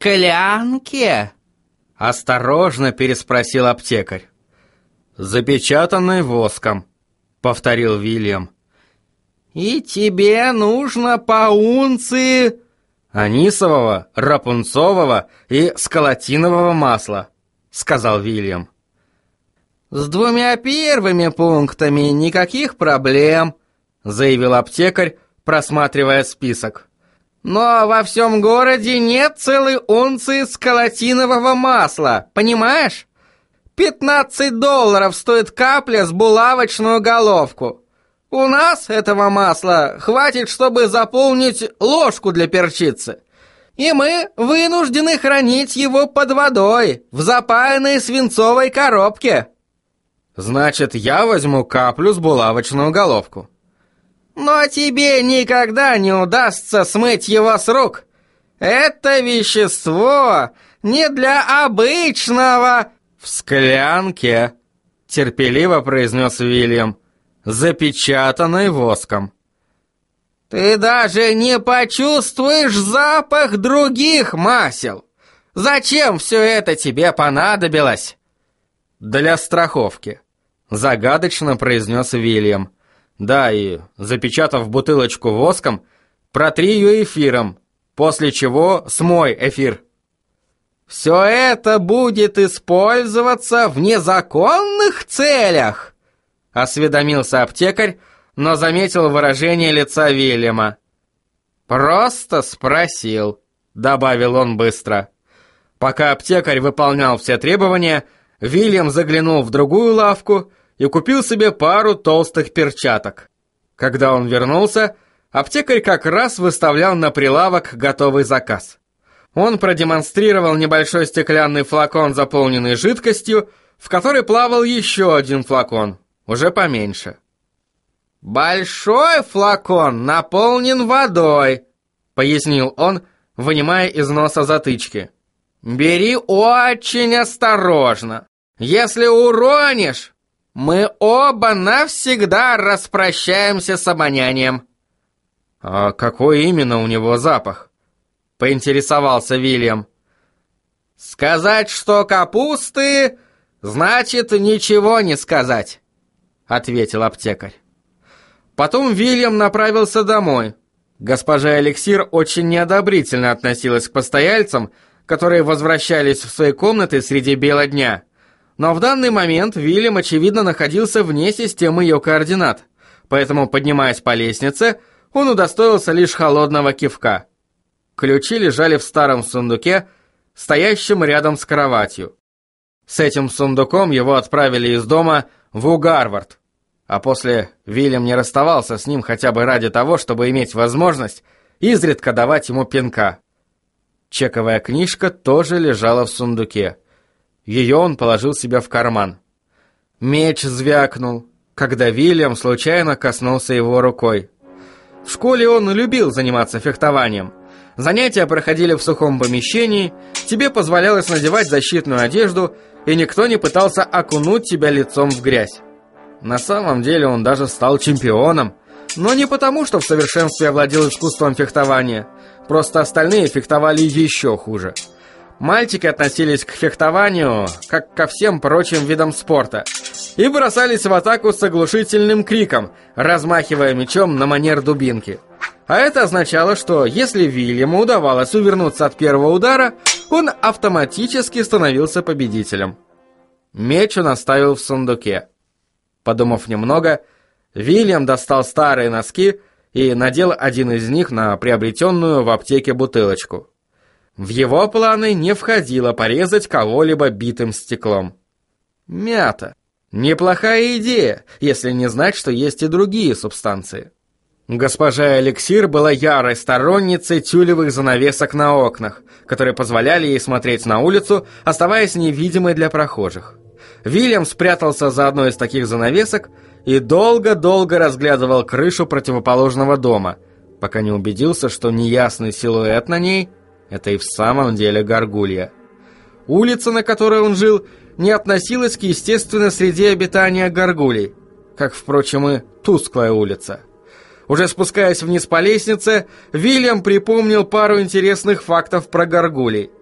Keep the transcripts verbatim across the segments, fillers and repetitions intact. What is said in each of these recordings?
склянке?» — осторожно переспросил аптекарь. «Запечатанной воском», — повторил Вильям. «И тебе нужно по унции анисового, рапунцового и скалатинового масла», — сказал Вильям. «С двумя первыми пунктами никаких проблем», — заявил аптекарь, просматривая список. «Но во всем городе нет целой унции скалатинового масла, понимаешь? пятнадцать долларов стоит капля с булавочную головку. У нас этого масла хватит, чтобы заполнить ложку для перчицы. И мы вынуждены хранить его под водой, в запаянной свинцовой коробке». «Значит, я возьму каплю с булавочную головку». «Но тебе никогда не удастся смыть его с рук. Это вещество не для обычного...» «В склянке», — терпеливо произнес Вильям, — «запечатанной воском». «Ты даже не почувствуешь запах других масел. Зачем все это тебе понадобилось?» «Для страховки», — загадочно произнес Вильям. «Да, и, запечатав бутылочку воском, протри ее эфиром, после чего смой эфир». «Все это будет использоваться в незаконных целях?» — осведомился аптекарь, но заметил выражение лица Вильяма. «Просто спросил», — добавил он быстро. Пока аптекарь выполнял все требования, Вильям заглянул в другую лавку и купил себе пару толстых перчаток. Когда он вернулся, аптекарь как раз выставлял на прилавок готовый заказ. Он продемонстрировал небольшой стеклянный флакон, заполненный жидкостью, в которой плавал еще один флакон, уже поменьше. «Большой флакон наполнен водой», — пояснил он, вынимая из носа затычки. «Бери очень осторожно. Если уронишь, мы оба навсегда распрощаемся с обонянием». «А какой именно у него запах?» — поинтересовался Вильям. «Сказать, что капусты, значит ничего не сказать», — ответил аптекарь. Потом Вильям направился домой. Госпожа Эликсир очень неодобрительно относилась к постояльцам, которые возвращались в свои комнаты среди бела дня. Но в данный момент Вильям, очевидно, находился вне системы ее координат, поэтому, поднимаясь по лестнице, он удостоился лишь холодного кивка. Ключи лежали в старом сундуке, стоящем рядом с кроватью. С этим сундуком его отправили из дома в Угарвард, а после Вильям не расставался с ним хотя бы ради того, чтобы иметь возможность изредка давать ему пинка. Чековая книжка тоже лежала в сундуке. Ее он положил себе в карман. Меч звякнул, когда Вильям случайно коснулся его рукой. В школе он любил заниматься фехтованием. Занятия проходили в сухом помещении, тебе позволялось надевать защитную одежду, и никто не пытался окунуть тебя лицом в грязь. На самом деле он даже стал чемпионом, но не потому, что в совершенстве овладел искусством фехтования, просто остальные фехтовали еще хуже. Мальчики относились к фехтованию, как ко всем прочим видам спорта, и бросались в атаку с оглушительным криком, размахивая мечом на манер дубинки. А это означало, что если Вильяму удавалось увернуться от первого удара, он автоматически становился победителем. Меч он оставил в сундуке. Подумав немного, Вильям достал старые носки и надел один из них на приобретенную в аптеке бутылочку. В его планы не входило порезать кого-либо битым стеклом. Мята. Неплохая идея, если не знать, что есть и другие субстанции. Госпожа Эликсир была ярой сторонницей тюлевых занавесок на окнах, которые позволяли ей смотреть на улицу, оставаясь невидимой для прохожих. Вильям спрятался за одной из таких занавесок и долго-долго разглядывал крышу противоположного дома, пока не убедился, что неясный силуэт на ней — это и в самом деле горгулья. Улица, на которой он жил, не относилась к естественной среде обитания горгулей, как, впрочем, и тусклая улица. Уже спускаясь вниз по лестнице, Вильям припомнил пару интересных фактов про горгулей.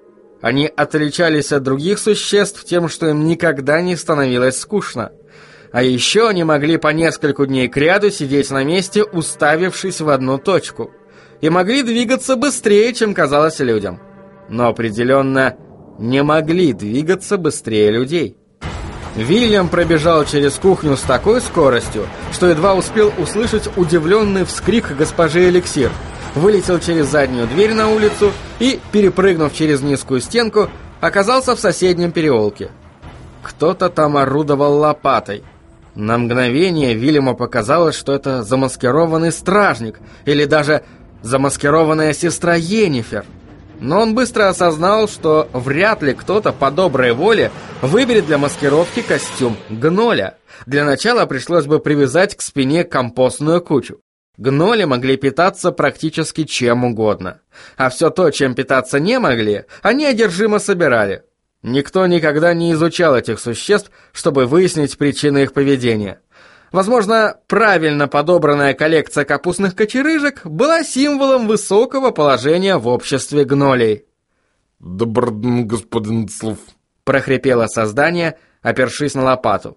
Они отличались от других существ тем, что им никогда не становилось скучно. А еще они могли по нескольку дней кряду сидеть на месте, уставившись в одну точку. И могли двигаться быстрее, чем казалось людям. Но определенно не могли двигаться быстрее людей. Вильям пробежал через кухню с такой скоростью, что едва успел услышать удивленный вскрик госпожи Эликсир. Вылетел через заднюю дверь на улицу и, перепрыгнув через низкую стенку, оказался в соседнем переулке. Кто-то там орудовал лопатой. На мгновение Вильяму показалось, что это замаскированный стражник или даже замаскированная сестра Йеннифер. Но он быстро осознал, что вряд ли кто-то по доброй воле выберет для маскировки костюм гноля. Для начала пришлось бы привязать к спине компостную кучу. Гноли могли питаться практически чем угодно. А все то, чем питаться не могли, они одержимо собирали. Никто никогда не изучал этих существ, чтобы выяснить причины их поведения. Возможно, правильно подобранная коллекция капустных кочерыжек была символом высокого положения в обществе гнолей. «Добр, господин Слов», — прохрипело создание, опершись на лопату.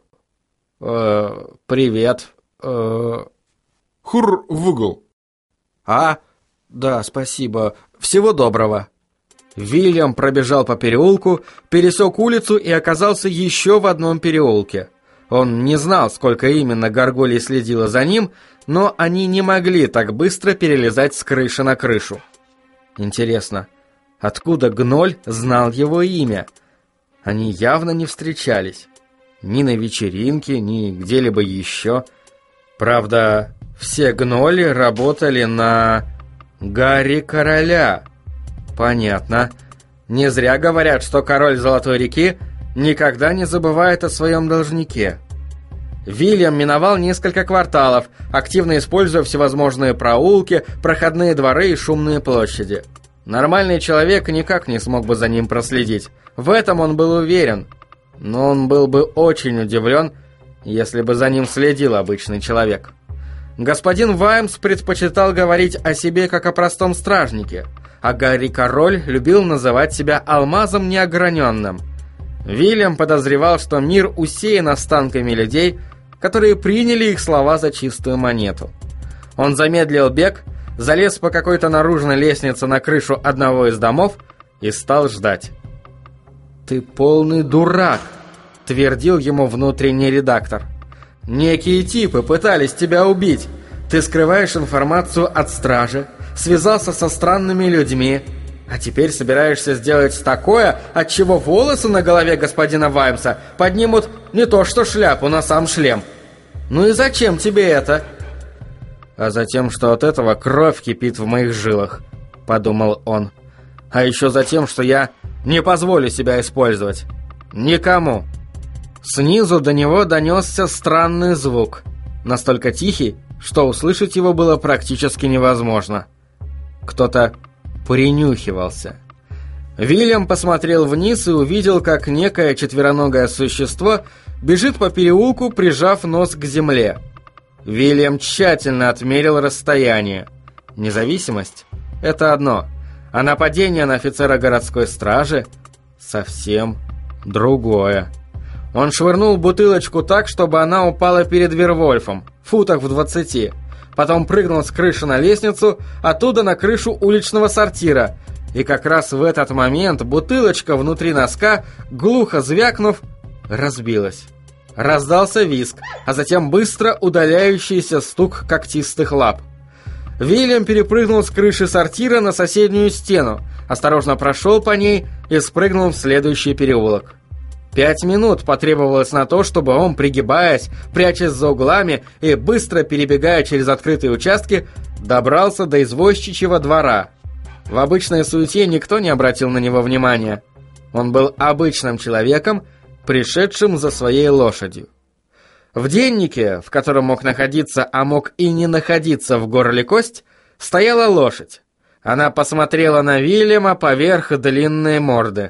«Э, привет. Э... Хур в угол». «А, да, спасибо. Всего доброго». Вильям пробежал по переулку, пересек улицу и оказался еще в одном переулке. Он не знал, сколько именно горгулей следило за ним, но они не могли так быстро перелезать с крыши на крышу. Интересно, откуда гноль знал его имя? Они явно не встречались. Ни на вечеринке, ни где-либо еще. Правда, все гноли работали на Гарри Короля. Понятно. Не зря говорят, что король Золотой реки никогда не забывает о своем должнике. Вильям миновал несколько кварталов, активно используя всевозможные проулки, проходные дворы и шумные площади. Нормальный человек никак не смог бы за ним проследить. В этом он был уверен. Но он был бы очень удивлен, если бы за ним следил обычный человек. Господин Ваймс предпочитал говорить о себе как о простом стражнике, а Гарри Король любил называть себя алмазом неограненным. Вильям подозревал, что мир усеян останками людей, которые приняли их слова за чистую монету. Он замедлил бег, залез по какой-то наружной лестнице на крышу одного из домов и стал ждать. «Ты полный дурак», — твердил ему внутренний редактор. «Некие типы пытались тебя убить. Ты скрываешь информацию от стражи, связался со странными людьми, а теперь собираешься сделать такое, от чего волосы на голове господина Ваймса поднимут не то что шляпу, но сам шлем. Ну и зачем тебе это?» «А затем, что от этого кровь кипит в моих жилах», — подумал он. «А еще за тем, что я не позволю себя использовать. Никому». Снизу до него донесся странный звук, настолько тихий, что услышать его было практически невозможно. Кто-то принюхивался. Вильям посмотрел вниз и увидел, как некое четвероногое существо бежит по переулку, прижав нос к земле. Вильям тщательно отмерил расстояние. Независимость — это одно, а нападение на офицера городской стражи — совсем другое. Он швырнул бутылочку так, чтобы она упала перед Вервольфом, футах в двадцати. Потом прыгнул с крыши на лестницу, оттуда на крышу уличного сортира. И как раз в этот момент бутылочка внутри носка, глухо звякнув, разбилась. Раздался визг, а затем быстро удаляющийся стук когтистых лап. Вильям перепрыгнул с крыши сортира на соседнюю стену, осторожно прошел по ней и спрыгнул в следующий переулок. Пять минут потребовалось на то, чтобы он, пригибаясь, прячась за углами и быстро перебегая через открытые участки, добрался до извозчичьего двора. В обычной суете никто не обратил на него внимания. Он был обычным человеком, пришедшим за своей лошадью. В деннике, в котором мог находиться, а мог и не находиться в горле кость, стояла лошадь. Она посмотрела на Вильяма поверх длинной морды.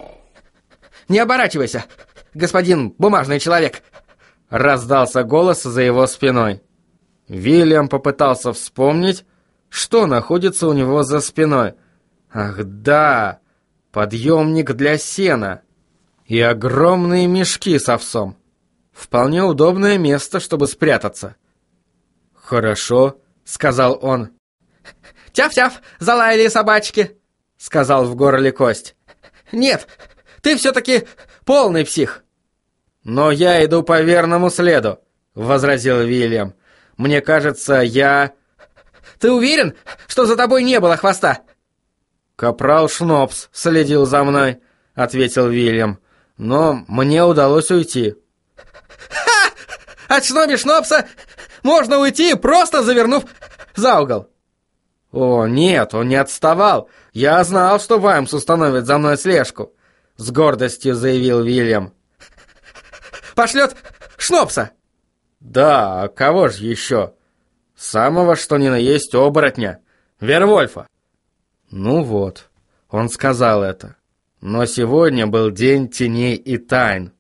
«Не оборачивайся, господин бумажный человек!» Раздался голос за его спиной. Вильям попытался вспомнить, что находится у него за спиной. Ах да, подъемник для сена и огромные мешки с овсом. Вполне удобное место, чтобы спрятаться. «Хорошо», — сказал он. «Тяф-тяф, залаяли собачки», — сказал в горле Кость. «Нет, ты все-таки полный псих». «Но я иду по верному следу», — возразил Вильям. «Мне кажется, я...» «Ты уверен, что за тобой не было хвоста?» «Капрал Шнопс следил за мной», — ответил Вильям. «Но мне удалось уйти». «Ха! От Шноби Шнопса можно уйти, просто завернув за угол». «О, нет, он не отставал. Я знал, что Ваймс установит за мной слежку», — с гордостью заявил Вильям. «Пошлет Шнопса?» «Да, а кого же еще? Самого, что ни на есть оборотня. Вервольфа». Ну вот, он сказал это. Но сегодня был день теней и тайн.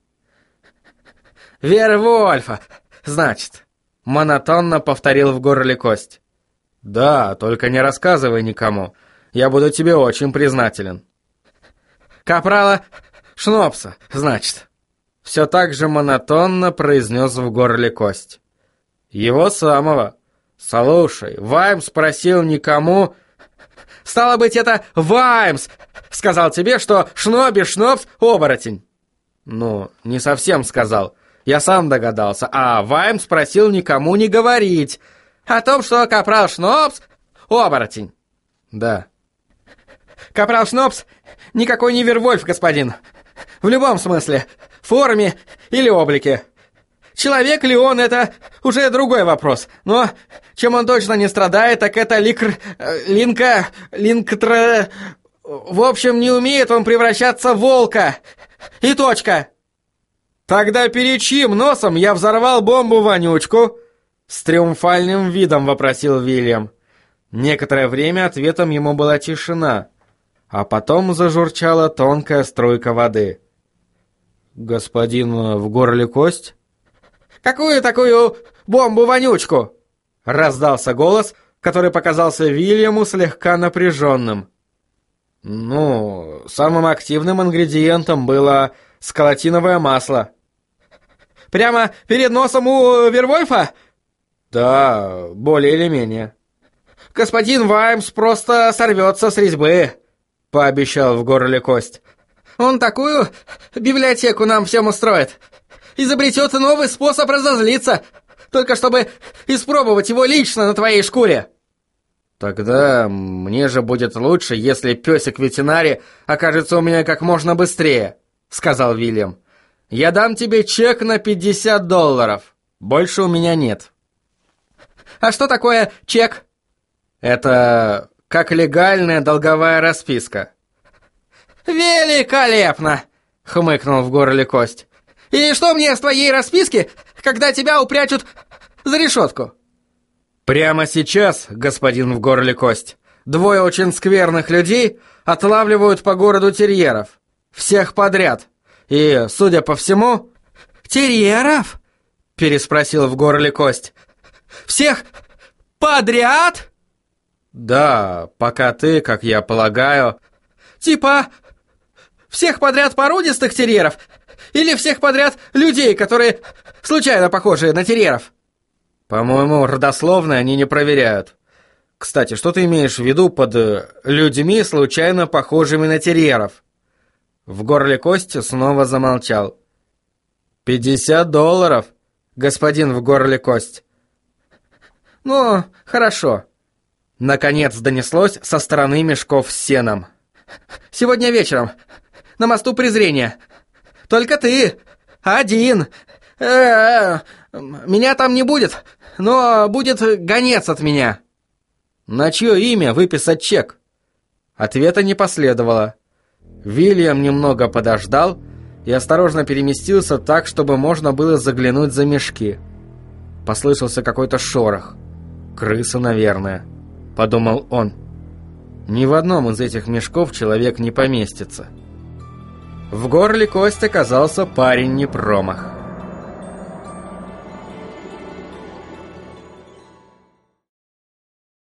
«Вервольфа, значит», — монотонно повторил в горле Кость. «Да, только не рассказывай никому. Я буду тебе очень признателен». «Капрала Шнопса, значит», — все так же монотонно произнес в горле Кость. «Его самого. Слушай, Ваймс просил никому...» «Стало быть, это Ваймс сказал тебе, что Шноби Шнопс — оборотень». «Ну, не совсем сказал. Я сам догадался. А Ваймс просил никому не говорить о том, что Капрал Шнопс — оборотень». «Да». «Капрал Шнопс никакой не Вервольф, господин. В любом смысле, форме или облике. Человек ли он — это уже другой вопрос. Но чем он точно не страдает, так это ликр... линка... линктра... В общем, не умеет он превращаться в волка. И точка». «Тогда перед чьим носом я взорвал бомбу-вонючку?» С триумфальным видом вопросил Вильям. Некоторое время ответом ему была тишина, а потом зажурчала тонкая струйка воды. «Господин в горле Кость?» «Какую такую бомбу-вонючку?» Раздался голос, который показался Вильяму слегка напряженным. «Ну, самым активным ингредиентом было скалотиновое масло». «Прямо перед носом у Вервольфа?» «Да, более или менее». «Господин Ваймс просто сорвется с резьбы», — пообещал в горле Кость. «Он такую библиотеку нам всем устроит. Изобретет новый способ разозлиться, только чтобы испробовать его лично на твоей шкуре». «Тогда мне же будет лучше, если песик-ветеринарий окажется у меня как можно быстрее», — сказал Вильям. «Я дам тебе чек на пятьдесят долларов. Больше у меня нет». «А что такое чек?» «Это как легальная долговая расписка». «Великолепно!» — хмыкнул в горле Кость. «И что мне с твоей расписки, когда тебя упрячут за решетку?» «Прямо сейчас, господин в горле Кость, двое очень скверных людей отлавливают по городу терьеров. Всех подряд. И, судя по всему...» «Терьеров?» — переспросил в горле Кость. «Всех подряд?» «Да, пока ты, как я полагаю...» «Типа всех подряд породистых терьеров? Или всех подряд людей, которые случайно похожи на терьеров?» «По-моему, родословно они не проверяют. Кстати, что ты имеешь в виду под людьми, случайно похожими на терьеров?» В горле Кости снова замолчал. «Пятьдесят долларов, господин в горле Кость». «Ну, хорошо». Наконец донеслось со стороны мешков с сеном. «Сегодня вечером, на мосту презрения. Только ты, один. Э-э-э, меня там не будет, но будет гонец от меня». «На чье имя выписать чек?» Ответа не последовало. Вильям немного подождал и осторожно переместился так, чтобы можно было заглянуть за мешки. Послышался какой-то шорох. «Крыса, наверное», — подумал он. Ни в одном из этих мешков человек не поместится. В горле Кости оказался парень не промах.